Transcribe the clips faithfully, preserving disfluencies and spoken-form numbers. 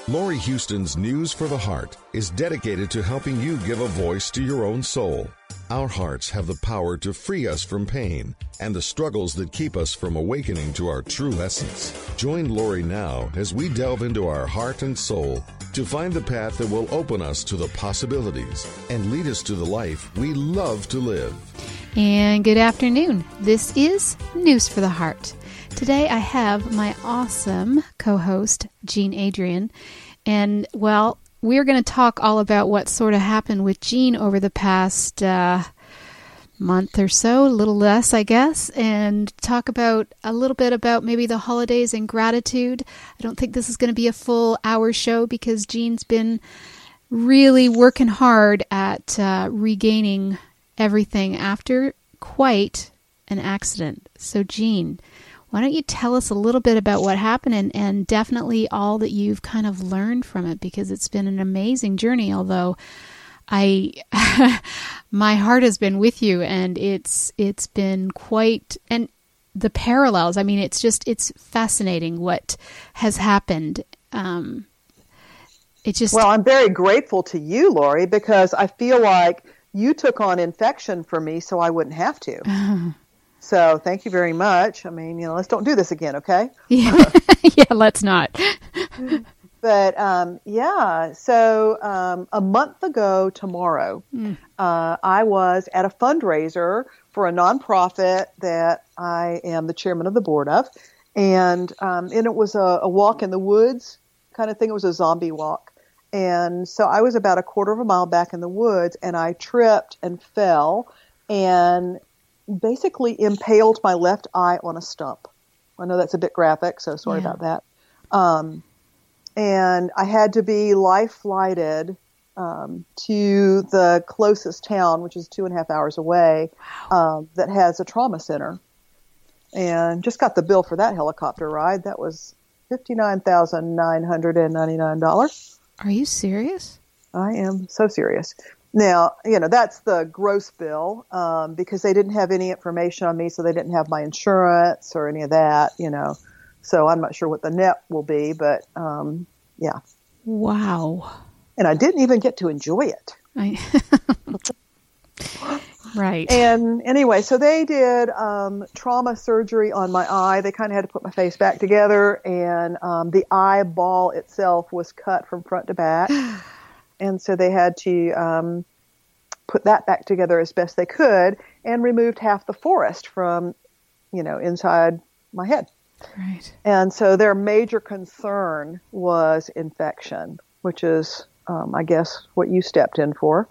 Lori Houston's News for the Heart is dedicated to helping you give a voice to your own soul. Our hearts have the power to free us from pain and the struggles that keep us from awakening to our true essence. Join Lori now as we delve into our heart and soul to find the path that will open us to the possibilities and lead us to the life we love to live. And good afternoon. This is News for the Heart. Today I have my awesome co-host, Jean Adrian. And, well, we're going to talk all about what sort of happened with Jean over the past uh, month or so, a little less, I guess, and talk about a little bit about maybe the holidays and gratitude. I don't think this is going to be a full hour show because Jean's been really working hard at uh, regaining everything after quite an accident. So, Jean, why don't you tell us a little bit about what happened and, and definitely all that you've kind of learned from it, because it's been an amazing journey, although I my heart has been with you, and it's it's been quite, and the parallels, I mean, it's just, it's fascinating what has happened. Um, it just Well, I'm very grateful to you, Lori, because I feel like you took on infection for me so I wouldn't have to. So thank you very much. I mean, you know, let's don't do this again, okay? Yeah, yeah, let's not. But, um, yeah, so um, a month ago tomorrow, mm. uh, I was at a fundraiser for a nonprofit that I am the chairman of the board of. And, um, and it was a, a walk in the woods kind of thing. It was a zombie walk. And so I was about a quarter of a mile back in the woods, and I tripped and fell and basically impaled my left eye on a stump. I know that's a bit graphic, so sorry yeah. about that. Um, and I had to be life flighted um, to the closest town, which is two and a half hours away, wow. um, that has a trauma center. And just got the bill for that helicopter ride. That was fifty-nine thousand nine hundred ninety-nine dollars. Are you serious? I am so serious. Now, you know, that's the gross bill, um, because they didn't have any information on me, so they didn't have my insurance or any of that, you know. So I'm not sure what the net will be, but, um, yeah. Wow. And I didn't even get to enjoy it. I Right. And anyway, so they did um, trauma surgery on my eye. They kind of had to put my face back together, and um, the eyeball itself was cut from front to back. And so they had to um, put that back together as best they could and removed half the forest from, you know, inside my head. Right. And so their major concern was infection, which is, um, I guess, what you stepped in for.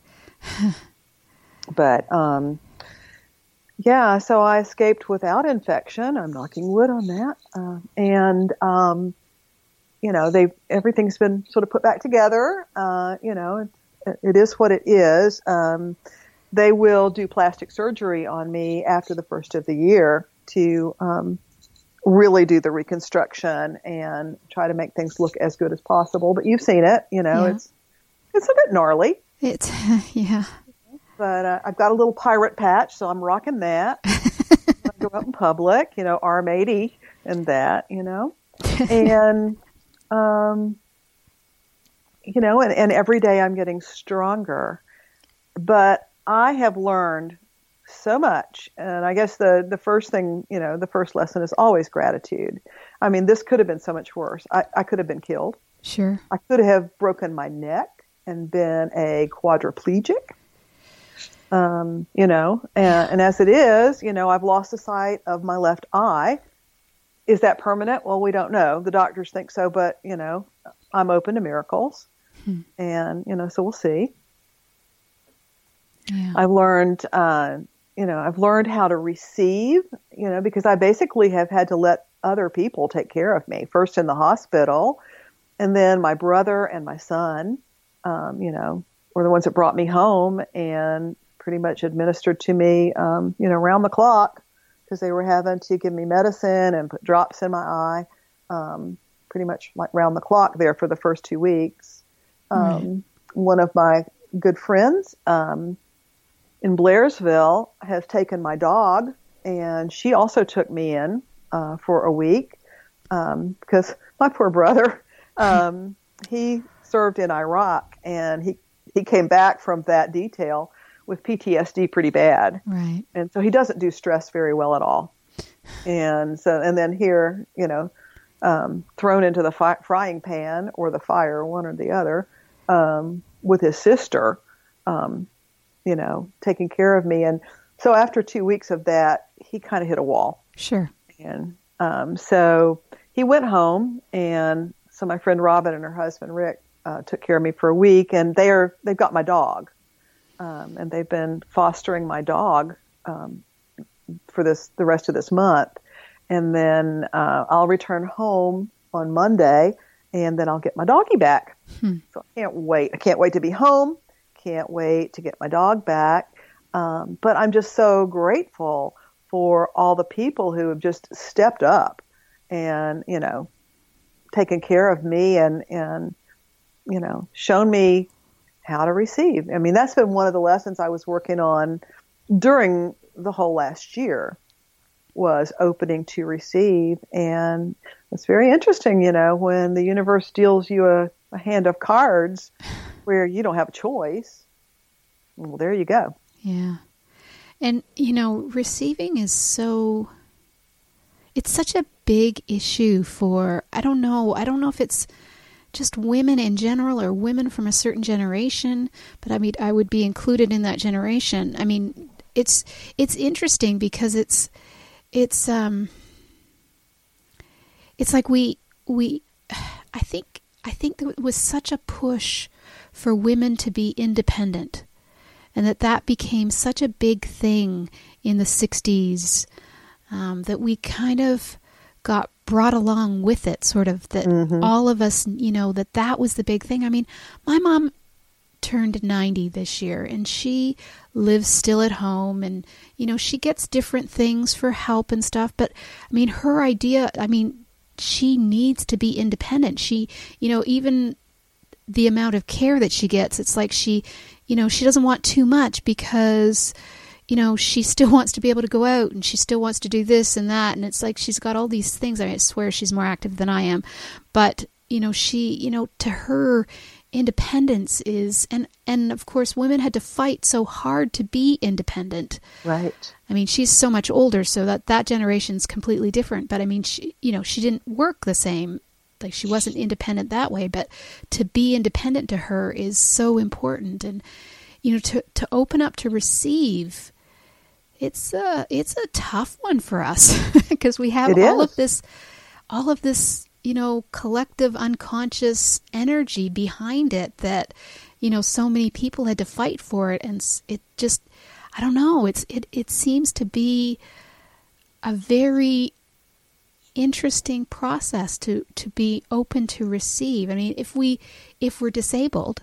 But, um, yeah, so I escaped without infection. I'm knocking wood on that. Uh, and, um, you know, they everything's been sort of put back together. Uh, you know, it, it is what it is. Um, they will do plastic surgery on me after the first of the year to um, really do the reconstruction and try to make things look as good as possible. But you've seen it. You know, yeah. it's it's a bit gnarly. It's yeah. But uh, I've got a little pirate patch, so I'm rocking that. I go out in public, you know, Arm eighty and that, you know. And, um, you know, and, and every day I'm getting stronger. But I have learned so much. And I guess the, the first thing, you know, the first lesson is always gratitude. I mean, this could have been so much worse. I, I could have been killed. Sure. I could have broken my neck and been a quadriplegic. Um, you know, and, and as it is, you know, I've lost the sight of my left eye. Is that permanent? Well, we don't know. The doctors think so, but, you know, I'm open to miracles. Hmm. And, you know, so we'll see. Yeah. I've learned, uh, you know, I've learned how to receive, you know, because I basically have had to let other people take care of me, first in the hospital, and then my brother and my son, um, you know, were the ones that brought me home and pretty much administered to me, um, you know, round the clock, because they were having to give me medicine and put drops in my eye, um, pretty much like round the clock there for the first two weeks. Um, right. One of my good friends um, in Blairsville has taken my dog, and she also took me in uh, for a week um, because my poor brother, um, he served in Iraq, and he, he came back from that detail with P T S D pretty bad. Right. And so he doesn't do stress very well at all. And so, and then here, you know, um, thrown into the fi- frying pan or the fire, one or the other, um, with his sister, um, you know, taking care of me. And so after two weeks of that, he kind of hit a wall. Sure. And um, so he went home, and so my friend Robin and her husband Rick uh, took care of me for a week, and they're they've got my dog, um, and they've been fostering my dog um, for this the rest of this month, and then uh, I'll return home on Monday, and then I'll get my doggie back. Hmm. So I can't wait. I can't wait to be home. Can't wait to get my dog back. Um, but I'm just so grateful for all the people who have just stepped up and, you know, taken care of me and, and, you know, shown me how to receive. I mean, that's been one of the lessons I was working on during the whole last year, was opening to receive. And it's very interesting, you know, when the universe deals you a, a hand of cards where you don't have a choice. Well, there you go. Yeah. And, you know, receiving is so, it's such a big issue for, I don't know, I don't know if it's just women in general or women from a certain generation, but I mean, I would be included in that generation. I mean, it's, it's interesting because it's, it's, um, it's like we, we, I think, I think there was such a push for women to be independent. And that that became such a big thing in the sixties um, that we kind of got brought along with it, sort of, that mm-hmm. all of us, you know, that that was the big thing. I mean, my mom turned ninety this year, and she lives still at home, and, you know, she gets different things for help and stuff. But, I mean, her idea, I mean, she needs to be independent. She, you know, even the amount of care that she gets, it's like she, you know, she doesn't want too much because, you know, she still wants to be able to go out, and she still wants to do this and that. And it's like she's got all these things. I, mean, I swear she's more active than I am. But, you know, she, you know, to her, independence is, and, and of course, women had to fight so hard to be independent. Right. I mean, she's so much older, so that that generation's completely different. But I mean, she, you know, she didn't work the same. Like, she wasn't independent that way, but to be independent to her is so important. And, you know, to, to open up to receive, it's a, it's a tough one for us because we have it all is. of this, all of this, you know, collective unconscious energy behind it that, you know, so many people had to fight for it. And it just, I don't know, it's, it, it seems to be a very interesting process to, to be open to receive. I mean, if we, if we're disabled,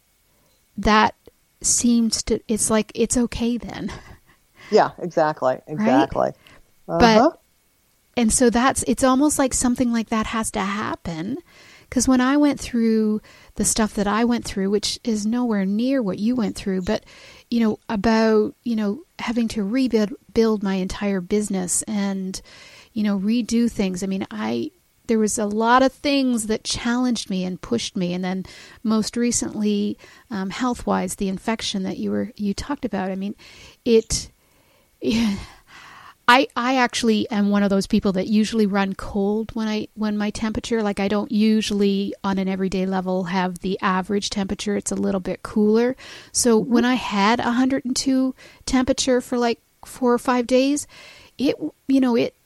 that seems to, it's like, it's okay then. Yeah, exactly. Exactly. Right? Uh-huh. But, and so that's, it's almost like something like that has to happen. Because when I went through the stuff that I went through, which is nowhere near what you went through, but, you know, about, you know, having to rebuild build my entire business and, you know, redo things. I mean, I, there was a lot of things that challenged me and pushed me. And then most recently, um, health-wise, the infection that you were, you talked about, I mean, it, yeah, I, I actually am one of those people that usually run cold when I, when my temperature, like I don't usually on an everyday level have the average temperature. It's a little bit cooler. So mm-hmm. when I had one hundred two temperature for like four or five days, it, you know, it,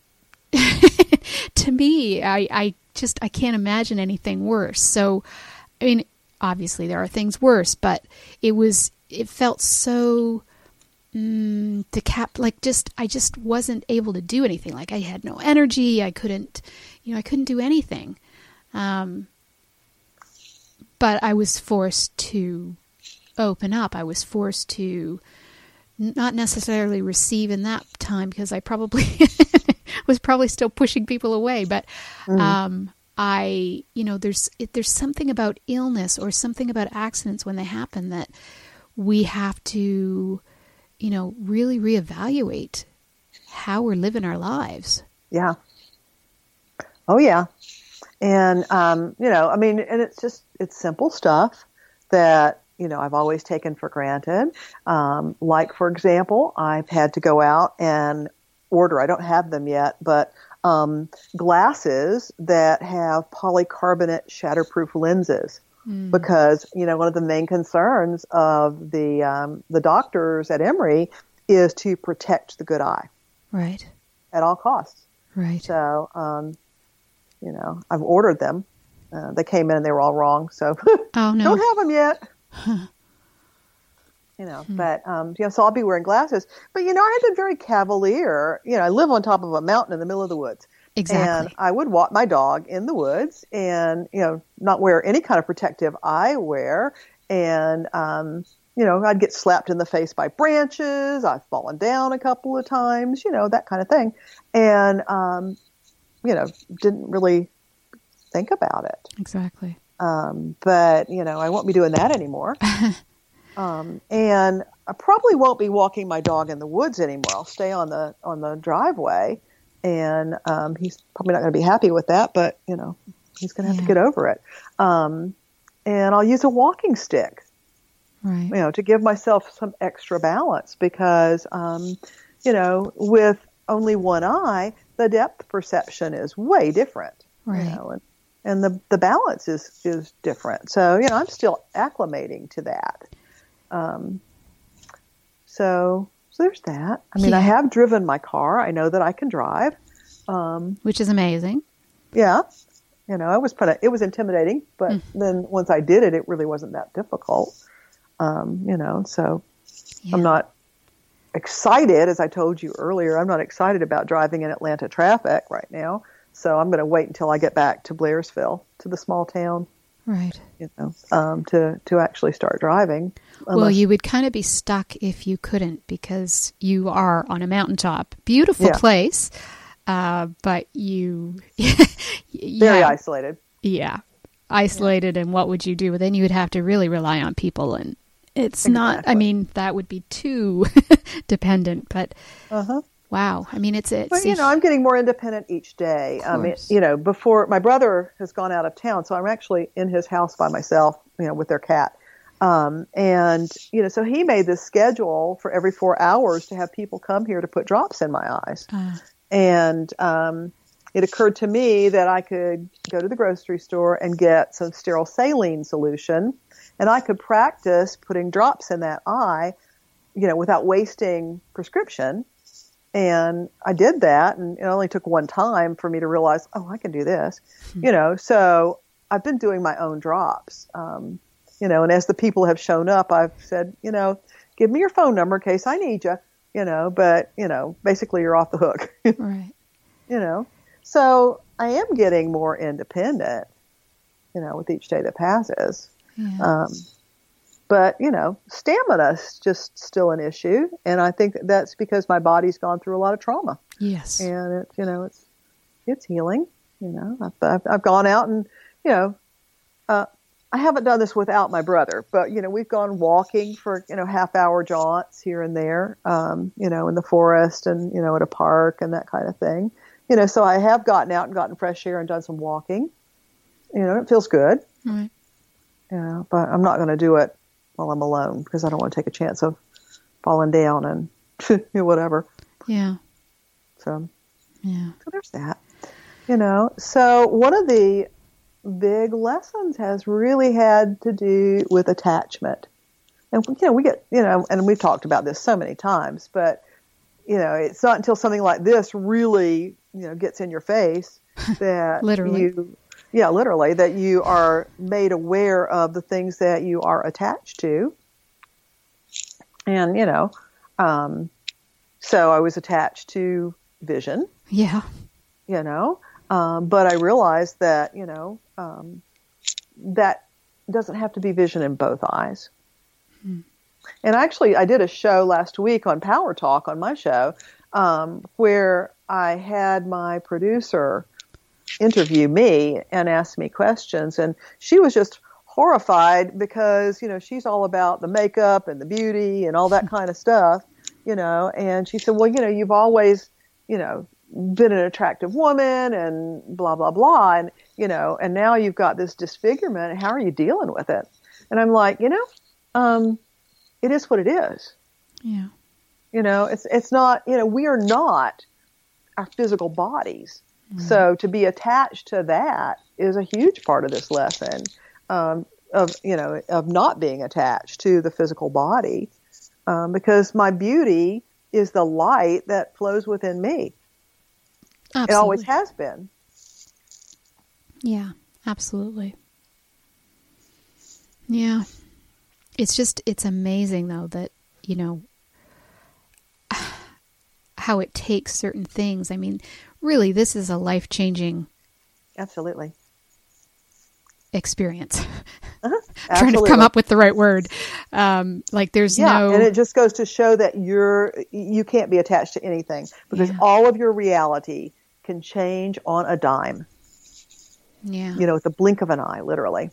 to me, I, I just, I can't imagine anything worse. So, I mean, obviously there are things worse, but it was, it felt so, mm, to cap, like just, I just wasn't able to do anything. Like I had no energy. I couldn't, you know, I couldn't do anything. Um, but I was forced to open up. I was forced to not necessarily receive in that time because I probably was probably still pushing people away. But mm. um, I, you know, there's it, there's something about illness or something about accidents when they happen that we have to, you know, really reevaluate how we're living our lives. Yeah. Oh, yeah. And, um, you know, I mean, and it's just, it's simple stuff that, you know, I've always taken for granted. Um, like, for example, I've had to go out and order, I don't have them yet, but um, glasses that have polycarbonate shatterproof lenses. Mm. Because, you know, one of the main concerns of the um, the doctors at Emory is to protect the good eye. Right. At all costs. Right. So, um, you know, I've ordered them. Uh, they came in and they were all wrong. So, oh, no. Don't have them yet. Huh. You know, hmm. but, um, you know, so I'll be wearing glasses. But, you know, I had been very cavalier. You know, I live on top of a mountain in the middle of the woods. Exactly. And I would walk my dog in the woods and, you know, not wear any kind of protective eyewear. And, um, you know, I'd get slapped in the face by branches. I've fallen down a couple of times, you know, that kind of thing. And, um, you know, didn't really think about it. Exactly. Um, but, you know, I won't be doing that anymore. um, and I probably won't be walking my dog in the woods anymore. I'll stay on the, on the driveway. And um, he's probably not going to be happy with that, but, you know, he's going to have yeah. to get over it. Um, and I'll use a walking stick, right. you know, to give myself some extra balance because, um, you know, with only one eye, the depth perception is way different. Right. You know, and, and the, the balance is, is different. So, you know, I'm still acclimating to that. Um, so... So there's that. I mean, yeah. I have driven my car. I know that I can drive. Um, Which is amazing. Yeah. You know, it was kind of, it was intimidating, but mm. then once I did it, it really wasn't that difficult. Um, you know, so yeah. I'm not excited, as I told you earlier, I'm not excited about driving in Atlanta traffic right now. So I'm going to wait until I get back to Blairsville, to the small town. Right. You know, um, to, to actually start driving. Unless, well, you would kind of be stuck if you couldn't because you are on a mountaintop. Beautiful yeah. place, uh, but you... yeah, very isolated. Yeah, isolated, yeah. And what would you do? Then you would have to really rely on people, and it's exactly. not... I mean, that would be too dependent, but... Uh-huh. Wow. I mean, it's... it's but, you know, I'm getting more independent each day. I mean, you know, before my brother has gone out of town, so I'm actually in his house by myself, you know, with their cat. Um, and, you know, so he made this schedule for every four hours to have people come here to put drops in my eyes. Uh. And um, it occurred to me that I could go to the grocery store and get some sterile saline solution, and I could practice putting drops in that eye, you know, without wasting prescription. And I did that, and it only took one time for me to realize, oh, I can do this, hmm. you know. So I've been doing my own drops, um, you know. And as the people have shown up, I've said, you know, give me your phone number in case I need you, you know. But you know, basically, you're off the hook, right? You know. So I am getting more independent, you know, with each day that passes. Yeah. Um, But, you know, stamina is just still an issue. And I think that's because my body's gone through a lot of trauma. Yes. And, it, you know, it's it's healing. You know, I've, I've, I've gone out and, you know, uh, I haven't done this without my brother. But, you know, we've gone walking for, you know, half-hour jaunts here and there, um, you know, in the forest and, you know, at a park and that kind of thing. You know, so I have gotten out and gotten fresh air and done some walking. You know, it feels good. Right. You know, but I'm not going to do it while I'm alone because I don't want to take a chance of falling down and whatever. Yeah. So, yeah. So there's that. You know, so one of the big lessons has really had to do with attachment. And, you know, we get, you know, and we've talked about this so many times, but, you know, it's not until something like this really, you know, gets in your face that literally. you, yeah, literally, that you are made aware of the things that you are attached to. And, you know, um, so I was attached to vision. Yeah. You know, um, but I realized that, you know, um, that doesn't have to be vision in both eyes. Hmm. And actually, I did a show last week on Power Talk on my show, um, where I had my producer interview me and ask me questions. And she was just horrified because, you know, she's all about the makeup and the beauty and all that kind of stuff, you know. And she said, well, you know, you've always, you know, been an attractive woman and blah, blah, blah. And, you know, and now you've got this disfigurement. How are you dealing with it? And I'm like, you know, um, it is what it is. Yeah. You know, it's, it's not, you know, we are not our physical bodies. Mm-hmm. So to be attached to that is a huge part of this lesson, um, of, you know, of not being attached to the physical body, um, because my beauty is the light that flows within me. Absolutely. It always has been. Yeah, absolutely. Yeah. It's just, it's amazing though that, you know, how it takes certain things. I mean, really, this is a life-changing Absolutely. experience. Uh-huh. Trying to come up with the right word. Um, like there's yeah, no... and it just goes to show that you're, you can't be attached to anything, because yeah. all of your reality can change on a dime. Yeah. You know, with the blink of an eye, literally.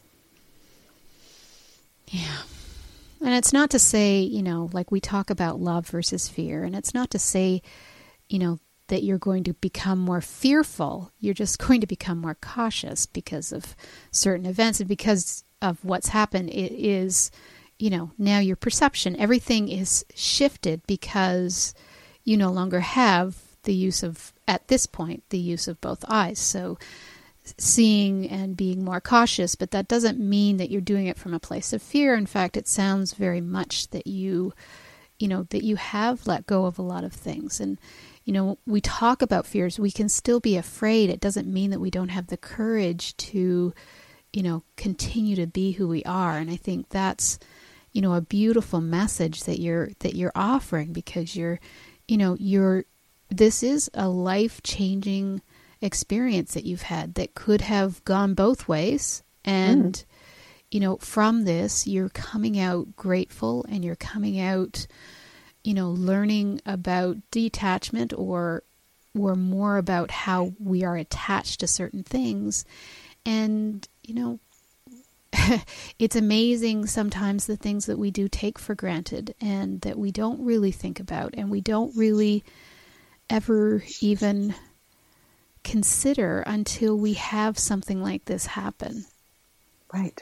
Yeah. And it's not to say, you know, like we talk about love versus fear, and it's not to say, you know, that you're going to become more fearful. You're just going to become more cautious because of certain events and because of what's happened. It is, you know, now your perception, everything is shifted because you no longer have the use of, at this point, the use of both eyes. So seeing and being more cautious, but that doesn't mean that you're doing it from a place of fear. In fact, it sounds very much that you, you know, that you have let go of a lot of things. And, you know, we talk about fears, we can still be afraid. It doesn't mean that we don't have the courage to, you know, continue to be who we are. And I think that's, you know, a beautiful message that you're, that you're offering, because you're, you know, you're, this is a life-changing experience that you've had that could have gone both ways. And, mm. you know, from this, you're coming out grateful, and you're coming out, you know, learning about detachment, or, or more about how we are attached to certain things. And, you know, it's amazing sometimes the things that we do take for granted and that we don't really think about, and we don't really ever even consider until we have something like this happen. Right.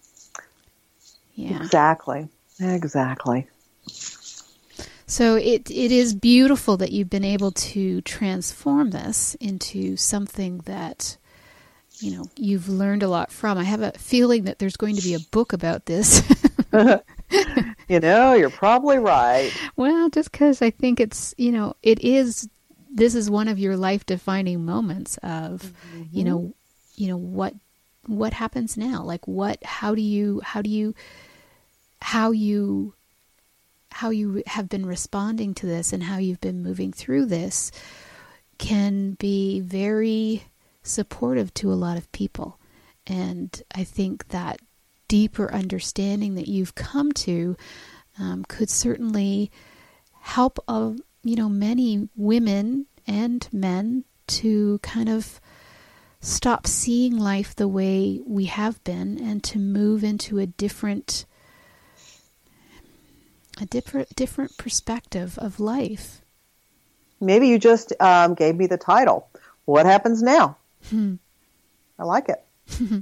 Yeah. Exactly. Exactly. So it it is beautiful that you've been able to transform this into something that, you know, you've learned a lot from. I have a feeling that there's going to be a book about this. You know, you're probably right. Well, just because I think it's, you know, it is, this is one of your life-defining moments of, mm-hmm. you know, you know, what, what happens now? Like what, how do you, how do you, how you, how you have been responding to this and how you've been moving through this can be very supportive to a lot of people. And I think that deeper understanding that you've come to um, could certainly help, uh, you know, many women and men to kind of stop seeing life the way we have been and to move into a different, a different, different perspective of life. Maybe you just um, gave me the title. What happens now? Hmm. I like it.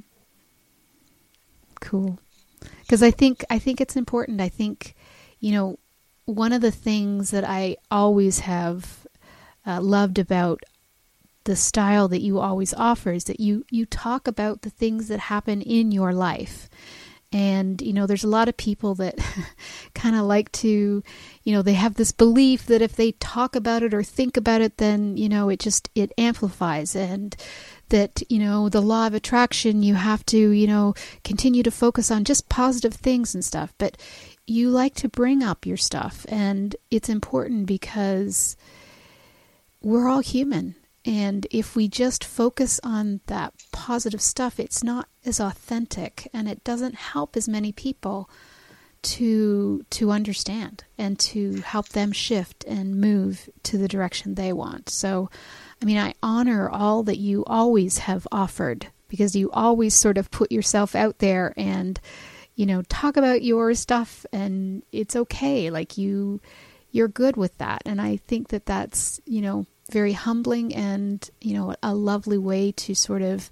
Cool. Because I think, I think it's important. I think, you know, one of the things that I always have uh, loved about the style that you always offer is that you, you talk about the things that happen in your life. And, you know, there's a lot of people that kind of like to, you know, they have this belief that if they talk about it or think about it, then, you know, it just, it amplifies, and that, you know, the law of attraction, you have to, you know, continue to focus on just positive things and stuff. But you like to bring up your stuff, and it's important because we're all human. And if we just focus on that positive stuff, it's not as authentic, and it doesn't help as many people to to understand and to help them shift and move to the direction they want. So, I mean, I honor all that you always have offered, because you always sort of put yourself out there and, you know, talk about your stuff, and it's okay. Like you, you're good with that. And I think that that's, you know, very humbling and, you know, a lovely way to sort of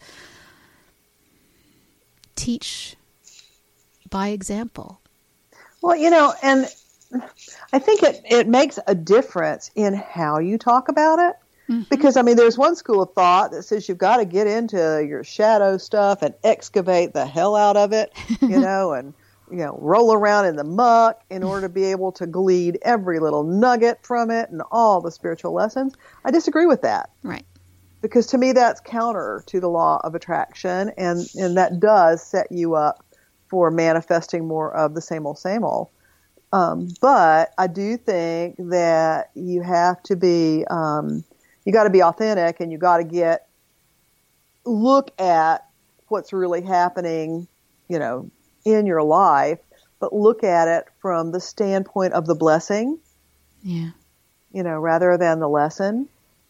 teach by example. Well, you know, and I think it, it makes a difference in how you talk about it. Mm-hmm. Because, I mean, there's one school of thought that says you've got to get into your shadow stuff and excavate the hell out of it, you know, and, you know, roll around in the muck in order to be able to glean every little nugget from it and all the spiritual lessons. I disagree with that. Right. Because to me, that's counter to the law of attraction, and, and that does set you up for manifesting more of the same old, same old. Um, but I do think that you have to be... Um, You got to be authentic, and you got to get, look at what's really happening, you know, in your life, but look at it from the standpoint of the blessing. Yeah. You know, rather than the lesson.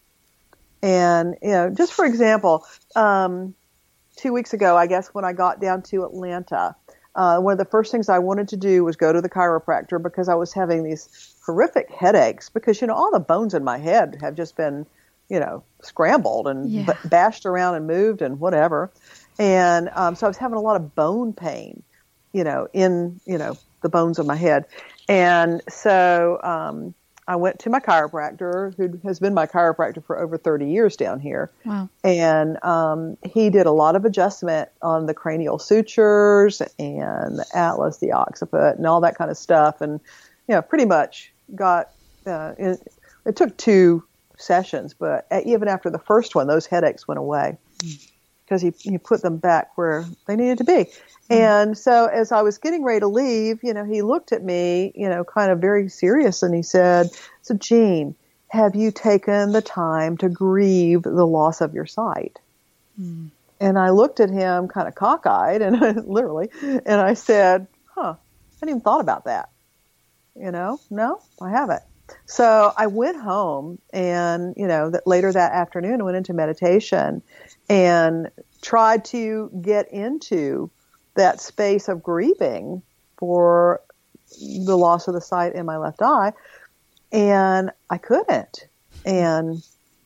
And, you know, just for example, um, two weeks ago, I guess when I got down to Atlanta, uh, one of the first things I wanted to do was go to the chiropractor because I was having these horrific headaches because, you know, all the bones in my head have just been, you know, scrambled and yeah. b- bashed around and moved and whatever. And um, so I was having a lot of bone pain, you know, in, you know, the bones of my head. And so um, I went to my chiropractor, who has been my chiropractor for over thirty years down here. Wow. And um, he did a lot of adjustment on the cranial sutures and the atlas, the occiput, and all that kind of stuff. And, you know, pretty much got, uh, it, it took two sessions, but even after the first one, those headaches went away because he, he put them back where they needed to be. Mm-hmm. And so as I was getting ready to leave, you know, he looked at me, you know, kind of very serious, and he said, "So Jean, have you taken the time to grieve the loss of your sight?" Mm. And I looked at him kind of cockeyed, and literally, and I said, huh, I hadn't even thought about that. You know, no, I haven't. So I went home, and, you know, that later that afternoon I went into meditation and tried to get into that space of grieving for the loss of the sight in my left eye. And I couldn't. And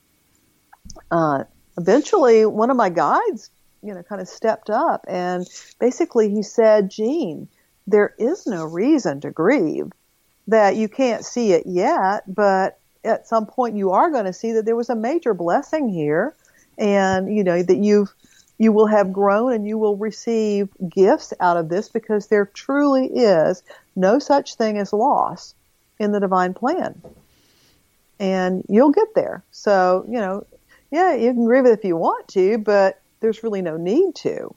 uh, eventually one of my guides, you know, kind of stepped up, and basically he said, "Jean, there is no reason to grieve. That you can't see it yet, but at some point you are going to see that there was a major blessing here, and, you know, that you've, you will have grown and you will receive gifts out of this, because there truly is no such thing as loss in the divine plan. And you'll get there. So, you know, yeah, you can grieve it if you want to, but there's really no need to."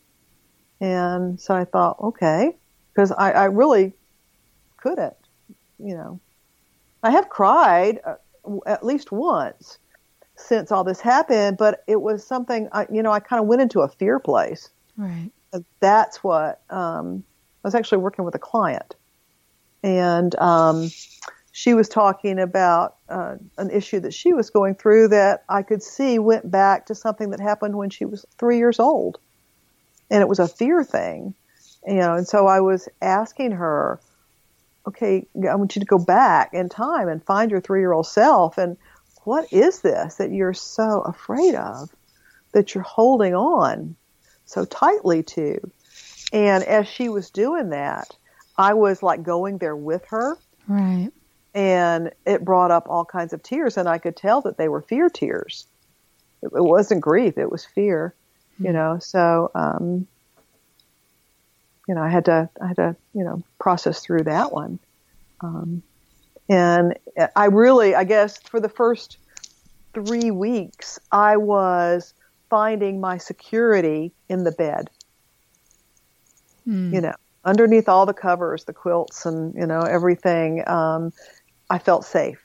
And so I thought, okay, because I, I really couldn't. You know, I have cried uh, at least once since all this happened, but it was something, I, you know, I kind of went into a fear place. Right. And that's what, um, I was actually working with a client, and um, she was talking about uh, an issue that she was going through that I could see went back to something that happened when she was three years old. And it was a fear thing, you know, and so I was asking her, okay, I want you to go back in time and find your three-year-old self. And what is this that you're so afraid of, that you're holding on so tightly to? And as she was doing that, I was like going there with her. Right. And it brought up all kinds of tears, and I could tell that they were fear tears. It, it wasn't grief, it was fear, mm-hmm. you know, so, um, you know, I had to, I had to, you know, process through that one. Um, and I really, I guess for the first three weeks, I was finding my security in the bed, mm. you know, underneath all the covers, the quilts and, you know, everything. Um, I felt safe,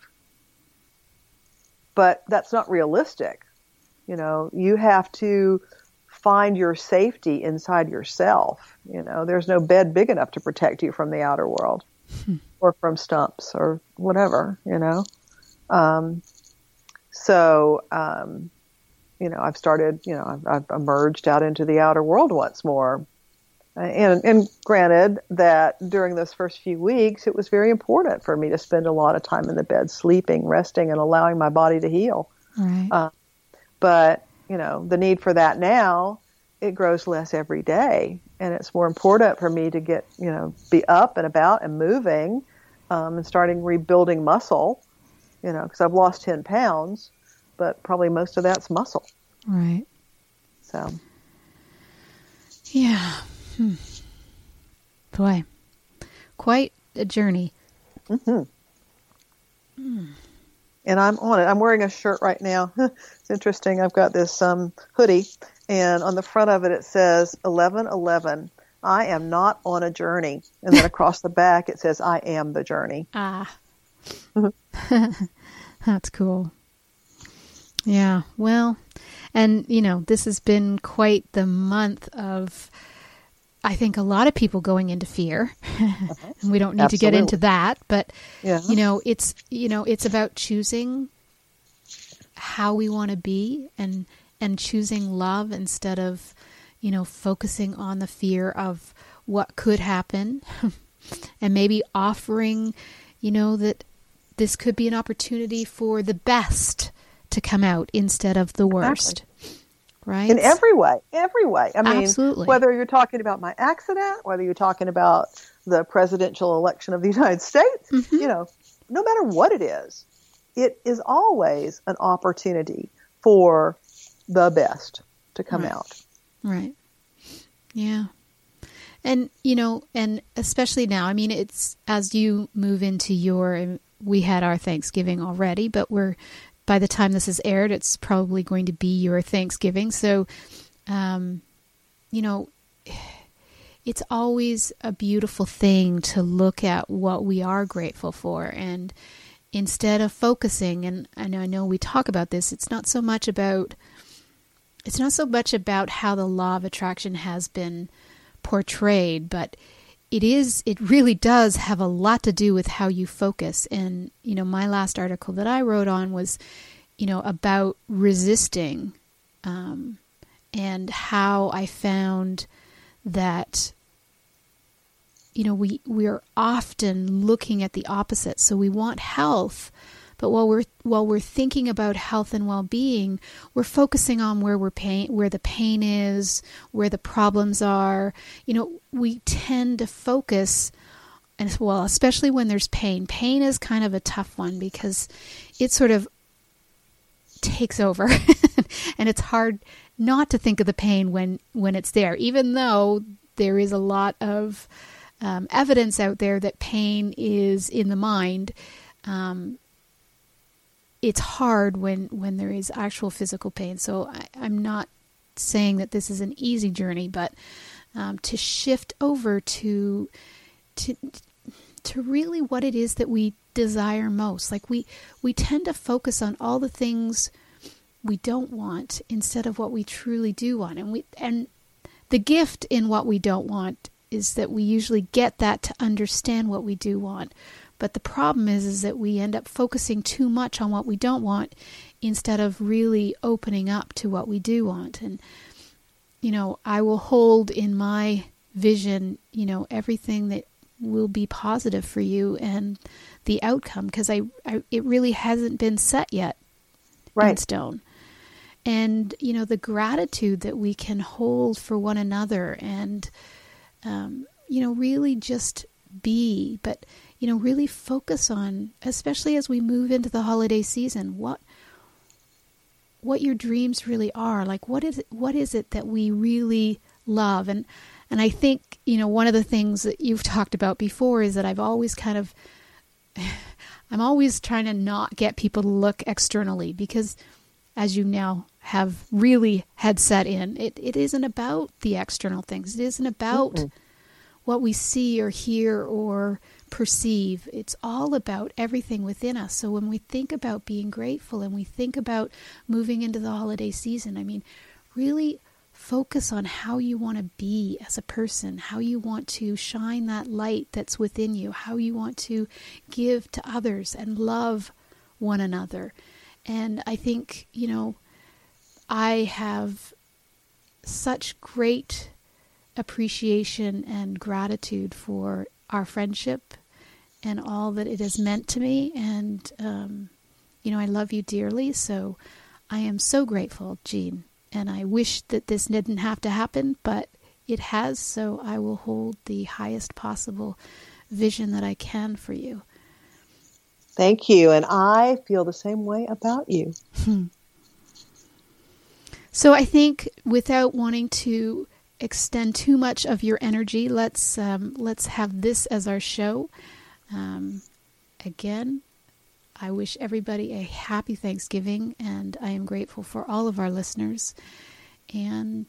but that's not realistic. You know, you have to find your safety inside yourself. You know, there's no bed big enough to protect you from the outer world or from stumps or whatever, you know. Um, so, um, you know, I've started, you know, I've, I've emerged out into the outer world once more. and, and granted that during those first few weeks, it was very important for me to spend a lot of time in the bed, sleeping, resting, and allowing my body to heal. Right. Uh, but, you know, the need for that now, it grows less every day. And it's more important for me to get, you know, be up and about and moving um, and starting rebuilding muscle, you know, because I've lost ten pounds, but probably most of that's muscle. Right. So. Yeah. Hmm. Boy, quite a journey. Mm-hmm. Mm. And I'm on it. I'm wearing a shirt right now. It's interesting. I've got this um, hoodie, and on the front of it, it says eleven eleven. I am not on a journey. And then across the back, it says, I am the journey. Ah. That's cool. Yeah. Well, and, you know, this has been quite the month of, I think, a lot of people going into fear. Uh-huh. And we don't need Absolutely. to get into that. But, yeah. you know, it's, you know, it's about choosing how we want to be and, and choosing love instead of, you know, focusing on the fear of what could happen and maybe offering, you know, that this could be an opportunity for the best to come out instead of the worst. Exactly. Right? In every way, every way. I mean, Absolutely. Whether you're talking about my accident, whether you're talking about the presidential election of the United States, mm-hmm. you know, no matter what it is, it is always an opportunity for the best to come right. out. Right. Yeah. And, you know, and especially now, I mean, it's as you move into your, we had our Thanksgiving already, but we're, by the time this is aired, it's probably going to be your Thanksgiving. So, um, you know, it's always a beautiful thing to look at what we are grateful for. And instead of focusing, and, and I know we talk about this, it's not so much about, it's not so much about how the law of attraction has been portrayed, but it is, it really does have a lot to do with how you focus. And, you know, my last article that I wrote on was, you know, about resisting, um, and how I found that, you know, we, we're often looking at the opposite. So we want health, but while we're, while we're thinking about health and well-being, we're focusing on where we're pain, where the pain is, where the problems are. You know, we tend to focus, and well, especially when there's pain. Pain is kind of a tough one because it sort of takes over and it's hard not to think of the pain when, when it's there, even though there is a lot of um, evidence out there that pain is in the mind. Um, it's hard when, when there is actual physical pain. So I, I'm not saying that this is an easy journey, but um, to shift over to, to, to really what it is that we desire most. Like we, we tend to focus on all the things we don't want instead of what we truly do want. And we, and the gift in what we don't want is that we usually get that to understand what we do want. But the problem is, is that we end up focusing too much on what we don't want instead of really opening up to what we do want. And, you know, I will hold in my vision, you know, everything that will be positive for you and the outcome, because I, I, it really hasn't been set yet right. in stone. And, you know, the gratitude that we can hold for one another and, um, you know, really just be, but, you know, really focus on, especially as we move into the holiday season, what, what your dreams really are. Like, what is it, what is it that we really love? And, and I think, you know, one of the things that you've talked about before is that I've always kind of, I'm always trying to not get people to look externally because, as you now have really had set in, it, it isn't about the external things. It isn't about mm-hmm. what we see or hear or perceive. It's all about everything within us. So when we think about being grateful and we think about moving into the holiday season, I mean, really focus on how you want to be as a person, how you want to shine that light that's within you, how you want to give to others and love one another. And I think, you know, I have such great appreciation and gratitude for our friendship and all that it has meant to me. And, um, you know, I love you dearly. So I am so grateful, Jean. And I wish that this didn't have to happen, but it has. So I will hold the highest possible vision that I can for you. Thank you. And I feel the same way about you. Hmm. So I think without wanting to extend too much of your energy, let's um, let's have this as our show. Um, again, I wish everybody a happy Thanksgiving, and I am grateful for all of our listeners. And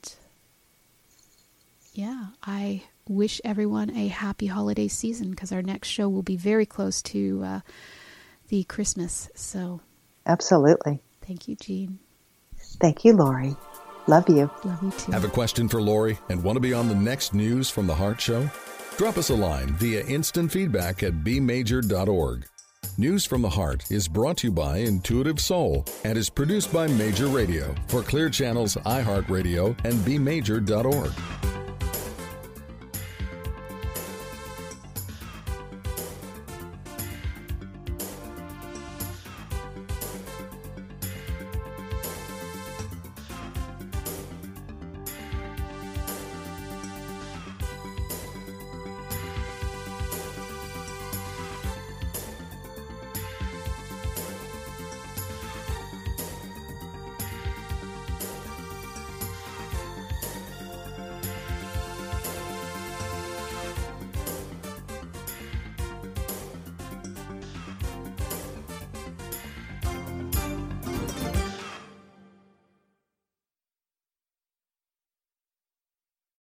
yeah, I wish everyone a happy holiday season, because our next show will be very close to uh, the Christmas. So, absolutely. Thank you, Jean. Thank you, Lori. Love you. Love you too. Have a question for Lori and want to be on the next News from the Heart show? Drop us a line via instant feedback at b major dot org. News from the Heart is brought to you by Intuitive Soul and is produced by Major Radio for Clear Channel's iHeartRadio and b major dot org.